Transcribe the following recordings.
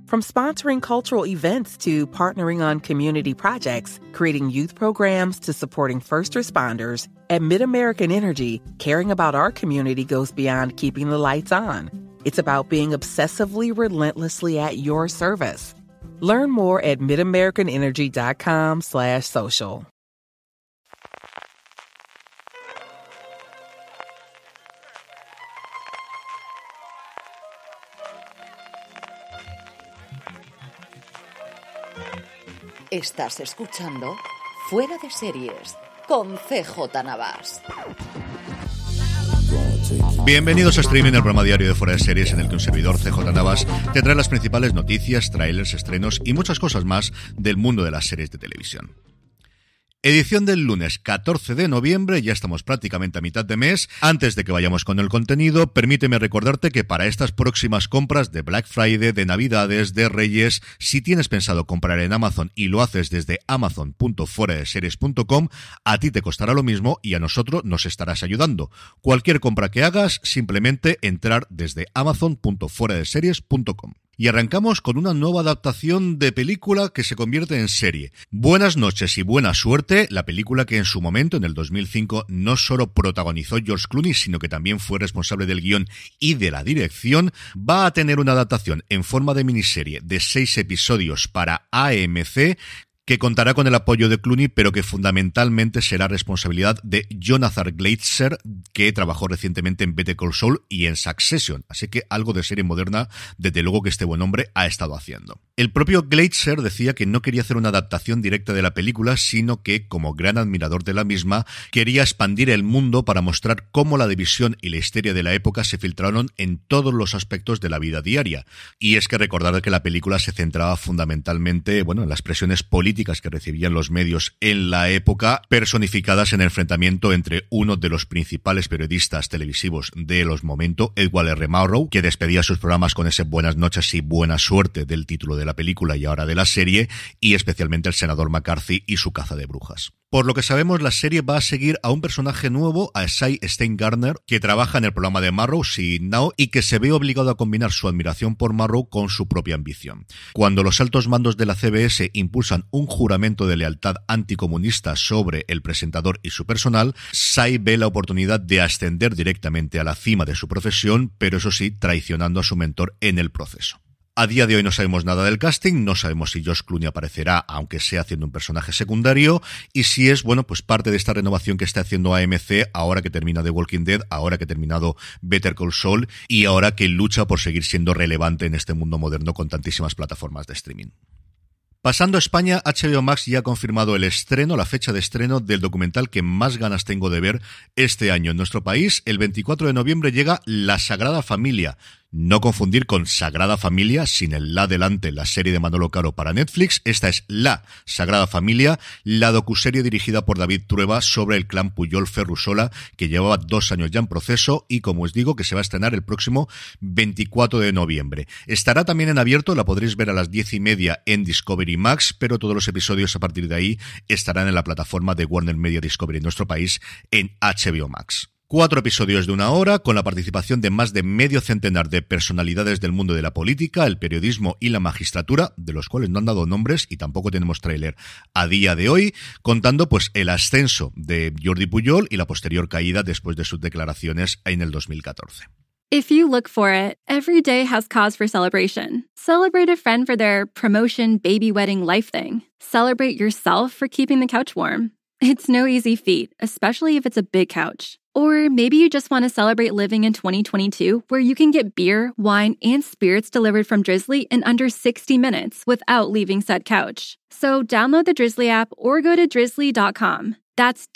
From sponsoring cultural events to partnering on community projects, creating youth programs to supporting first responders, at MidAmerican Energy, caring about our community goes beyond keeping the lights on. It's about being obsessively relentlessly at your service. Learn more at midamericanenergy.com/social. Estás escuchando Fuera de Series con CJ Navas. Bienvenidos a Streaming, el programa diario de Fuera de Series en el que un servidor, CJ Navas, te trae las principales noticias, trailers, estrenos y muchas cosas más del mundo de las series de televisión. Edición del lunes 14 de noviembre, ya estamos prácticamente a mitad de mes. Antes de que vayamos con el contenido, permíteme recordarte que para estas próximas compras de Black Friday, de Navidades, de Reyes, si tienes pensado comprar en Amazon y lo haces desde amazon.fueradeseries.com, a ti te costará lo mismo y a nosotros nos estarás ayudando. Cualquier compra que hagas, simplemente entrar desde amazon.fueradeseries.com. Y arrancamos con una nueva adaptación de película que se convierte en serie. Buenas noches y buena suerte, la película que en su momento, en el 2005, no solo protagonizó George Clooney, sino que también fue responsable del guión y de la dirección, va a tener una adaptación en forma de miniserie de 6 episodios para AMC, que contará con el apoyo de Clooney, pero que fundamentalmente será responsabilidad de Jonathan Glazer, que trabajó recientemente en Better Call Saul y en Succession. Así que algo de serie moderna, desde luego que este buen hombre ha estado haciendo. El propio Glazer decía que no quería hacer una adaptación directa de la película, sino que, como gran admirador de la misma, quería expandir el mundo para mostrar cómo la división y la histeria de la época se filtraron en todos los aspectos de la vida diaria. Y es que recordar que la película se centraba fundamentalmente, en las presiones políticas que recibían los medios en la época, personificadas en el enfrentamiento entre uno de los principales periodistas televisivos de los momentos, Edward R. Murrow, que despedía sus programas con ese buenas noches y buena suerte del título de la película y ahora de la serie, y especialmente el senador McCarthy y su caza de brujas. Por lo que sabemos, la serie va a seguir a un personaje nuevo, a Cy Steingartner, que trabaja en el programa de Murrow, See It Now, y que se ve obligado a combinar su admiración por Murrow con su propia ambición. Cuando los altos mandos de la CBS impulsan un juramento de lealtad anticomunista sobre el presentador y su personal, Cy ve la oportunidad de ascender directamente a la cima de su profesión, pero eso sí, traicionando a su mentor en el proceso. A día de hoy no sabemos nada del casting, no sabemos si George Clooney aparecerá, aunque sea haciendo un personaje secundario, y si es, parte de esta renovación que está haciendo AMC, ahora que termina The Walking Dead, ahora que ha terminado Better Call Saul, y ahora que lucha por seguir siendo relevante en este mundo moderno con tantísimas plataformas de streaming. Pasando a España, HBO Max ya ha confirmado el estreno, la fecha de estreno del documental que más ganas tengo de ver este año en nuestro país. El 24 de noviembre llega La Sagrada Familia. No confundir con Sagrada Familia, sin el la delante, la serie de Manolo Caro para Netflix. Esta es La Sagrada Familia, la docuserie dirigida por David Trueba sobre el clan Pujol Ferrusola, que llevaba 2 años ya en proceso y, como os digo, que se va a estrenar el próximo 24 de noviembre. Estará también en abierto, la podréis ver a las 10:30 en Discovery Max, pero todos los episodios a partir de ahí estarán en la plataforma de Warner Media Discovery en nuestro país, en HBO Max. 4 episodios de 1 hora, con la participación de más de medio centenar de personalidades del mundo de la política, el periodismo y la magistratura, de los cuales no han dado nombres y tampoco tenemos tráiler a día de hoy, contando el ascenso de Jordi Pujol y la posterior caída después de sus declaraciones en el 2014. If you look for it, every day has cause for celebration. Celebrate a friend for their promotion, baby wedding, life thing. Celebrate yourself for keeping the couch warm. It's no easy feat, especially if it's a big couch. Or maybe you just want to celebrate living in 2022, where you can get beer, wine, and spirits delivered from Drizzly in under 60 minutes without leaving said couch. So download the Drizzly app or go to drizzly.com. That's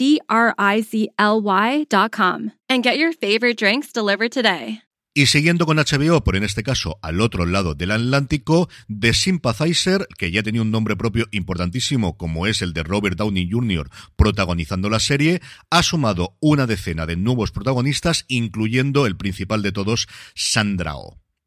DRIZLY.com. And get your favorite drinks delivered today. Y siguiendo con HBO, pero en este caso al otro lado del Atlántico, The Sympathizer, que ya tenía un nombre propio importantísimo como es el de Robert Downey Jr. protagonizando la serie, ha sumado una decena de nuevos protagonistas, incluyendo el principal de todos, Sandra Oh.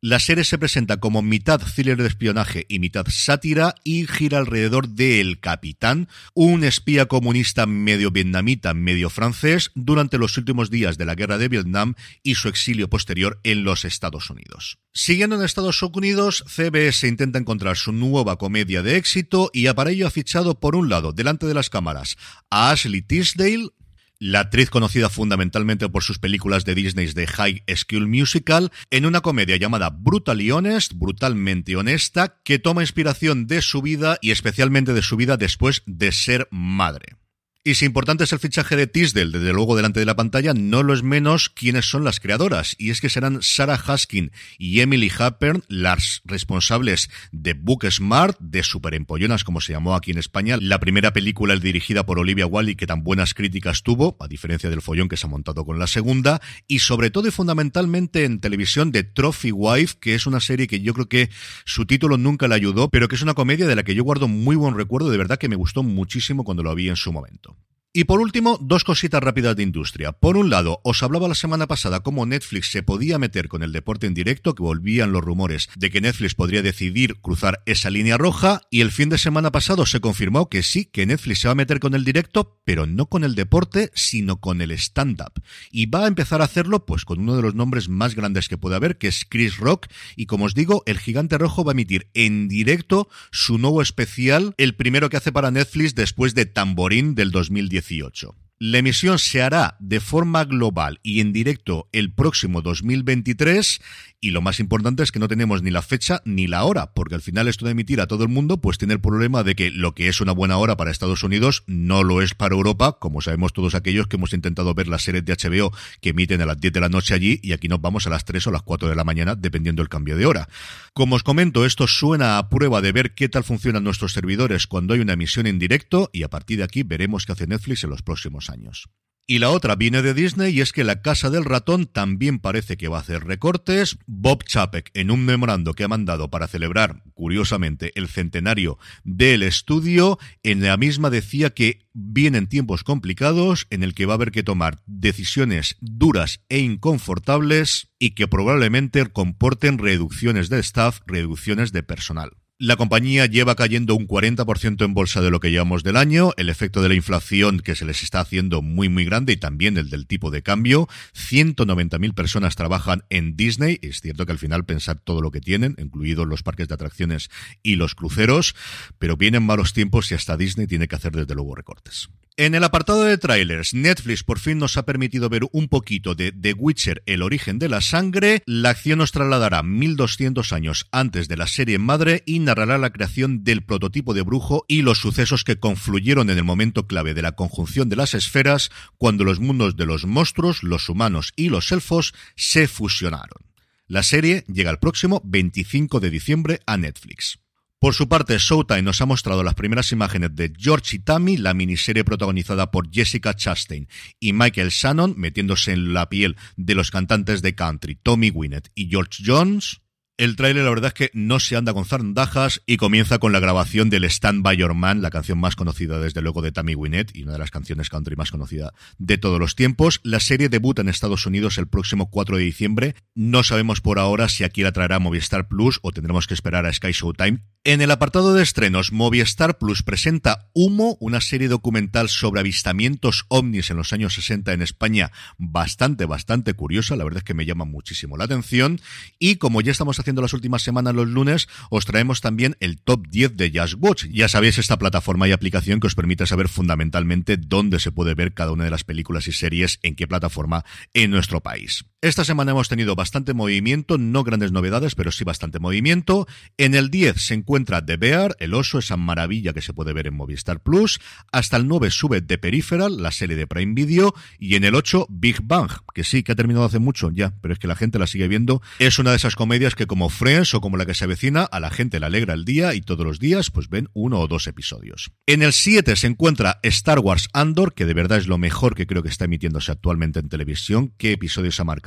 La serie se presenta como mitad thriller de espionaje y mitad sátira y gira alrededor de El Capitán, un espía comunista medio vietnamita, medio francés, durante los últimos días de la guerra de Vietnam y su exilio posterior en los Estados Unidos. Siguiendo en Estados Unidos, CBS intenta encontrar su nueva comedia de éxito y para ello ha fichado, por un lado, delante de las cámaras, a Ashley Tisdale, la actriz conocida fundamentalmente por sus películas de Disney de High School Musical, en una comedia llamada Brutally Honest, brutalmente honesta, que toma inspiración de su vida y especialmente de su vida después de ser madre. Y si importante es el fichaje de Tisdale, desde luego delante de la pantalla, no lo es menos quiénes son las creadoras, y es que serán Sarah Haskin y Emily Happern, las responsables de Booksmart, de Superempollonas, como se llamó aquí en España, la primera película dirigida por Olivia Wilde que tan buenas críticas tuvo, a diferencia del follón que se ha montado con la segunda, y sobre todo y fundamentalmente en televisión de Trophy Wife, que es una serie que yo creo que su título nunca le ayudó, pero que es una comedia de la que yo guardo muy buen recuerdo, de verdad que me gustó muchísimo cuando lo vi en su momento. Y por último, dos cositas rápidas de industria. Por un lado, os hablaba la semana pasada cómo Netflix se podía meter con el deporte en directo, que volvían los rumores de que Netflix podría decidir cruzar esa línea roja, y el fin de semana pasado se confirmó que sí, que Netflix se va a meter con el directo, pero no con el deporte, sino con el stand-up. Y va a empezar a hacerlo pues con uno de los nombres más grandes que puede haber, que es Chris Rock, y como os digo, el Gigante Rojo va a emitir en directo su nuevo especial, el primero que hace para Netflix después de Tamborín del 2018. La emisión se hará de forma global y en directo el próximo 2023 y lo más importante es que no tenemos ni la fecha ni la hora, porque al final esto de emitir a todo el mundo pues tiene el problema de que lo que es una buena hora para Estados Unidos no lo es para Europa, como sabemos todos aquellos que hemos intentado ver las series de HBO que emiten a las 10 de la noche allí y aquí nos vamos a las 3 o las 4 de la mañana dependiendo del cambio de hora. Como os comento, esto suena a prueba de ver qué tal funcionan nuestros servidores cuando hay una emisión en directo y a partir de aquí veremos qué hace Netflix en los próximos años. Y la otra viene de Disney y es que La Casa del Ratón también parece que va a hacer recortes. Bob Chapek, en un memorando que ha mandado para celebrar, curiosamente, el centenario del estudio, en la misma decía que vienen tiempos complicados en el que va a haber que tomar decisiones duras e inconfortables y que probablemente comporten reducciones de staff, reducciones de personal. La compañía lleva cayendo un 40% en bolsa de lo que llevamos del año, el efecto de la inflación que se les está haciendo muy muy grande y también el del tipo de cambio. 190.000 personas trabajan en Disney, es cierto que al final pensar todo lo que tienen, incluidos los parques de atracciones y los cruceros, pero vienen malos tiempos y hasta Disney tiene que hacer desde luego recortes. En el apartado de trailers, Netflix por fin nos ha permitido ver un poquito de The Witcher, el origen de la sangre. La acción nos trasladará 1200 años antes de la serie madre y narrará la creación del prototipo de brujo y los sucesos que confluyeron en el momento clave de la conjunción de las esferas cuando los mundos de los monstruos, los humanos y los elfos se fusionaron. La serie llega el próximo 25 de diciembre a Netflix. Por su parte, Showtime nos ha mostrado las primeras imágenes de George y Tammy, la miniserie protagonizada por Jessica Chastain y Michael Shannon, metiéndose en la piel de los cantantes de country Tommy Wynette y George Jones. El tráiler la verdad es que no se anda con zarandajas y comienza con la grabación del Stand By Your Man, la canción más conocida desde luego de Tammy Wynette y una de las canciones country más conocida de todos los tiempos. La serie debuta en Estados Unidos el próximo 4 de diciembre. No sabemos por ahora si aquí la traerá Movistar Plus o tendremos que esperar a Sky Showtime. En el apartado de estrenos, Movistar Plus presenta Humo, una serie documental sobre avistamientos ovnis en los años 60 en España, bastante curiosa, la verdad es que me llama muchísimo la atención. Y como ya estamos haciendo las últimas semanas los lunes, os traemos también el top 10 de Just Watch. Ya sabéis, esta plataforma y aplicación que os permite saber fundamentalmente dónde se puede ver cada una de las películas y series, en qué plataforma en nuestro país. Esta semana hemos tenido bastante movimiento, no grandes novedades, pero sí bastante movimiento. En el 10 se encuentra The Bear, el oso, esa maravilla que se puede ver en Movistar Plus. Hasta el 9 sube The Peripheral, la serie de Prime Video. Y en el 8, Big Bang, que sí, que ha terminado hace mucho ya, pero es que la gente la sigue viendo. Es una de esas comedias que como Friends o como La que se avecina, a la gente le alegra el día y todos los días pues ven 1 o 2 episodios. En el 7 se encuentra Star Wars Andor, que de verdad es lo mejor que creo que está emitiéndose actualmente en televisión. ¿Qué episodios ha marcado?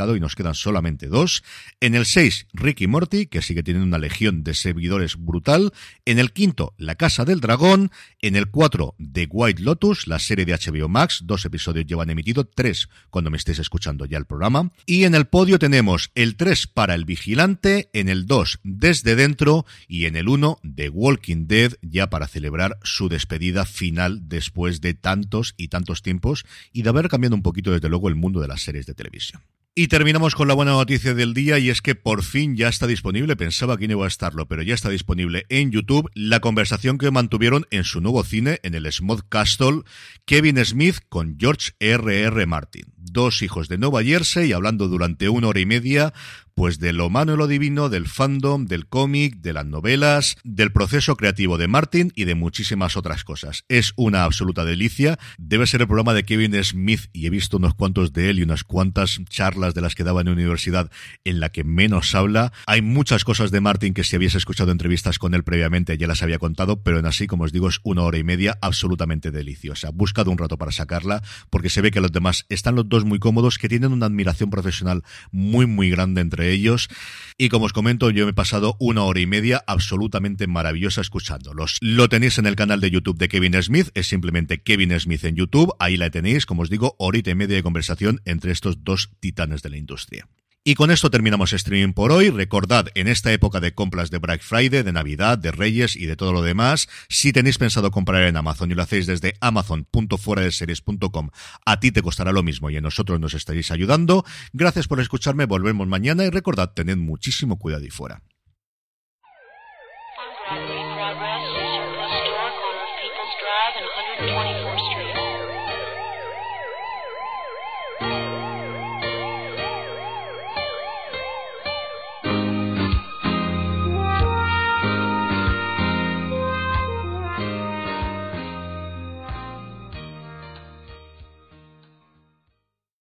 sacado y nos quedan solamente 2. En el 6, Rick y Morty, que sigue teniendo una legión de seguidores brutal. En el 5, La Casa del Dragón. En el 4, The White Lotus, la serie de HBO Max. 2 episodios llevan emitido, 3 cuando me estéis escuchando ya el programa. Y en el podio tenemos el 3 para El Vigilante, en el 2, Desde Dentro, y en el 1, The Walking Dead, ya para celebrar su despedida final después de tantos y tantos tiempos y de haber cambiado un poquito desde luego el mundo de las series de televisión. Y terminamos con la buena noticia del día, y es que por fin ya está disponible, pensaba que no iba a estarlo, pero ya está disponible en YouTube la conversación que mantuvieron en su nuevo cine, en el Smog Castle, Kevin Smith con George R.R. Martin. 2 hijos de Nueva Jersey hablando durante 1 hora y media pues de lo humano y lo divino, del fandom, del cómic, de las novelas, del proceso creativo de Martin y de muchísimas otras cosas. Es una absoluta delicia. Debe ser el programa de Kevin Smith, y he visto unos cuantos de él y unas cuantas charlas de las que daba en la universidad en la que menos habla. Hay muchas cosas de Martin que si habéis escuchado entrevistas con él previamente ya las había contado, pero en así, como os digo, es 1 hora y media absolutamente deliciosa. Buscad un rato para sacarla, porque se ve que los demás están los dos muy cómodos, que tienen una admiración profesional muy muy grande entre ellos, y como os comento, yo me he pasado 1 hora y media absolutamente maravillosa escuchándolos. Lo tenéis en el canal de YouTube de Kevin Smith, es simplemente Kevin Smith en YouTube, ahí la tenéis, como os digo, horita y media de conversación entre estos 2 titanes de la industria. Y con esto terminamos streaming por hoy. Recordad, en esta época de compras de Black Friday, de Navidad, de Reyes y de todo lo demás, si tenéis pensado comprar en Amazon y lo hacéis desde amazon.fueradeseries.com, a ti te costará lo mismo y a nosotros nos estaréis ayudando. Gracias por escucharme, volvemos mañana y recordad, tened muchísimo cuidado ahí fuera. Progress, People's Drive and 124